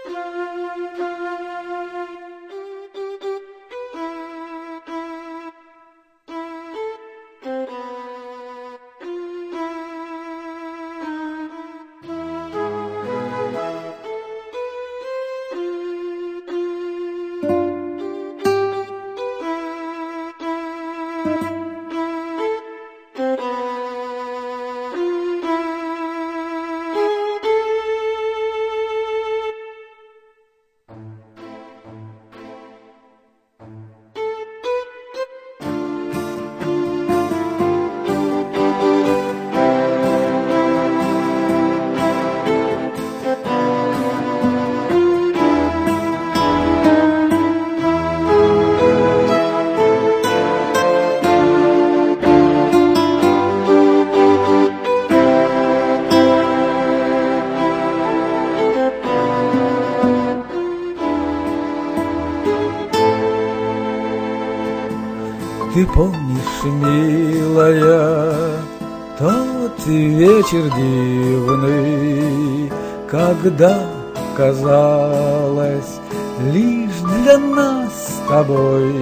Ты помнишь, милая, тот вечер дивный, когда, казалось, лишь для нас с тобой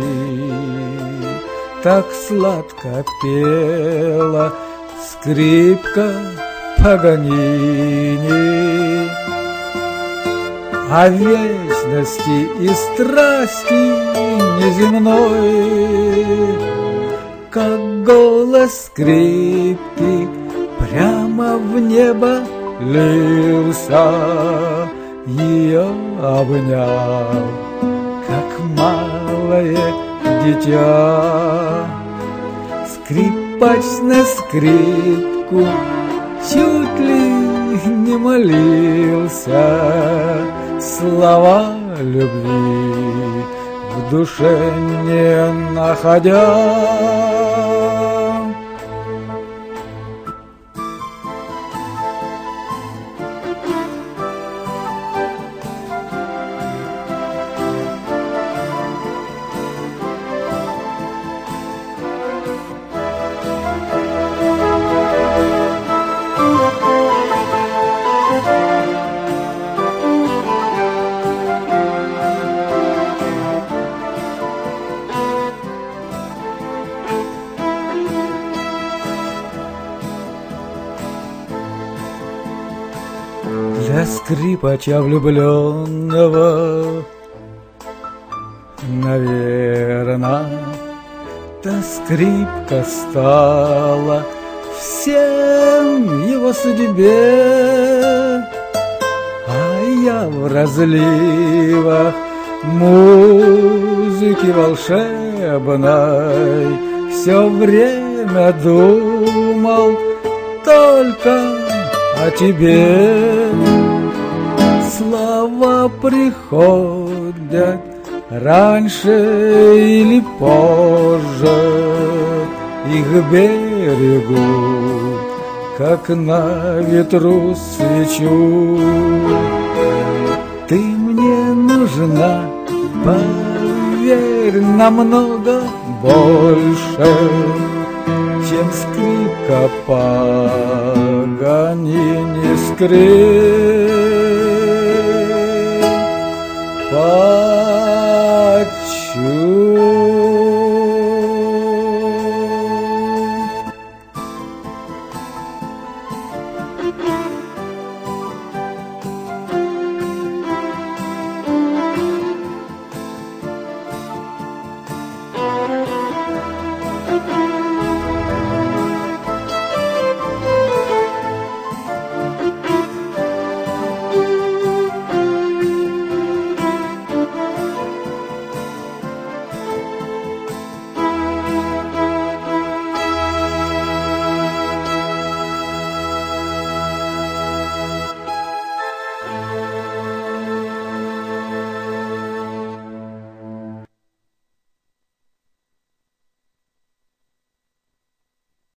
так сладко пела скрипка Паганини о вечности и страсти неземной, как голос скрипки прямо в небо лился, ее обнял, как малое дитя. Скрипач на скрипку чуть ли не молился, слова любви в душе не находя. Для скрипача влюбленного, наверно, та скрипка стала всем его судьбе, а я в разливах музыки волшебной все время думал только о тебе. Слова приходят раньше или позже, их берегу, как на ветру свечу. Ты мне нужна, поверь, намного больше, чем скрипка Паганини скрипачу.